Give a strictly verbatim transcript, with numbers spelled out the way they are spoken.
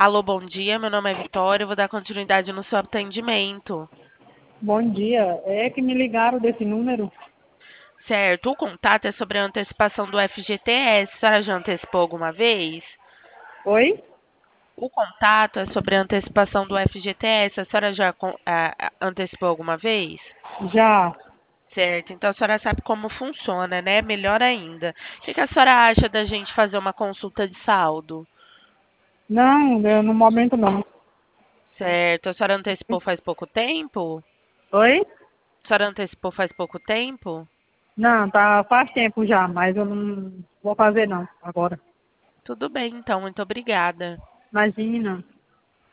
Alô, bom dia. Meu nome é Vitória. Eu vou dar continuidade no seu atendimento. Bom dia. É que me ligaram desse número? Certo. O contato é sobre a antecipação do F G T S. A senhora já antecipou alguma vez? Oi? O contato é sobre a antecipação do F G T S. A senhora já con- ah, ah, antecipou alguma vez? Já. Certo. Então a senhora sabe como funciona, né? Melhor ainda. O que que a senhora acha da gente fazer uma consulta de saldo? Não, eu, no momento não. Certo. A senhora antecipou faz pouco tempo? Oi? A senhora antecipou faz pouco tempo? Não, tá faz tempo já, mas eu não vou fazer não agora. Tudo bem, então. Muito obrigada. Imagina.